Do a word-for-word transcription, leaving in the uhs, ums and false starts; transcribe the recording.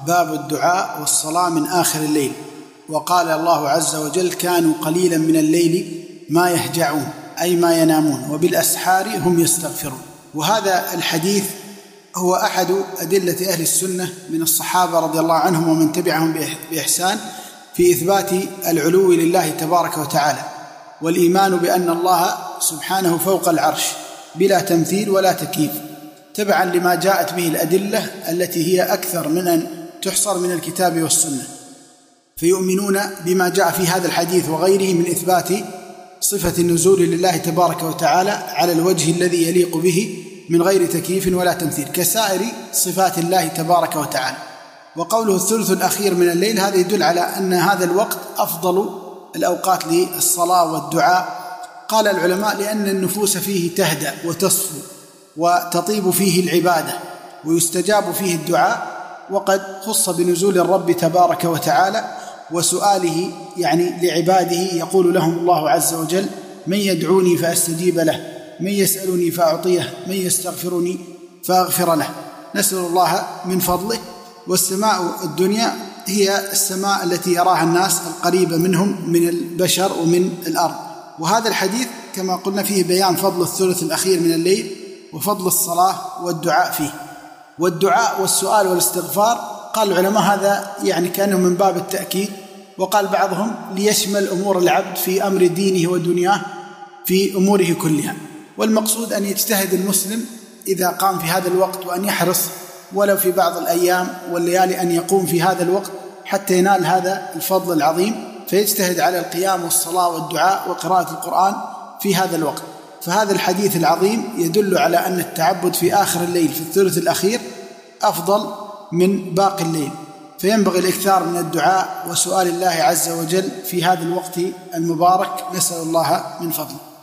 باب الدعاء والصلاة من آخر الليل. وقال الله عز وجل: كانوا قليلا من الليل ما يهجعون، أي ما ينامون، وبالأسحار هم يستغفرون. وهذا الحديث هو أحد أدلة أهل السنة من الصحابة رضي الله عنهم ومن تبعهم بإحسان في إثبات العلو لله تبارك وتعالى، والإيمان بأن الله سبحانه فوق العرش بلا تمثيل ولا تكييف، تبعا لما جاءت به الأدلة التي هي أكثر من أن تحصر من الكتاب والسنة. فيؤمنون بما جاء في هذا الحديث وغيره من إثبات صفة النزول لله تبارك وتعالى على الوجه الذي يليق به من غير تكييف ولا تمثيل كسائر صفات الله تبارك وتعالى. وقوله الثلث الأخير من الليل هذا يدل على أن هذا الوقت أفضل الأوقات للصلاة والدعاء. قال العلماء: لأن النفوس فيه تهدأ وتصفو وتطيب فيه العبادة ويستجاب فيه الدعاء، وقد خص بنزول الرب تبارك وتعالى وسؤاله يعني لعباده. يقول لهم الله عز وجل: من يدعوني فأستجيب له، من يسألني فأعطيه، من يستغفرني فأغفر له. نسأل الله من فضله. والسماء الدنيا هي السماء التي يراها الناس القريبة منهم من البشر ومن الأرض. وهذا الحديث كما قلنا فيه بيان فضل الثلث الأخير من الليل وفضل الصلاة والدعاء فيه. والدعاء والسؤال والاستغفار قال العلماء هذا يعني كأنه من باب التأكيد، وقال بعضهم ليشمل أمور العبد في أمر دينه ودنياه في أموره كلها. والمقصود أن يجتهد المسلم إذا قام في هذا الوقت، وأن يحرص ولو في بعض الأيام والليالي أن يقوم في هذا الوقت حتى ينال هذا الفضل العظيم، فيجتهد على القيام والصلاة والدعاء وقراءة القرآن في هذا الوقت. فهذا الحديث العظيم يدل على أن التعبد في آخر الليل في الثلث الأخير أفضل من باقي الليل، فينبغي الإكثار من الدعاء وسؤال الله عز وجل في هذا الوقت المبارك. نسأل الله من فضله.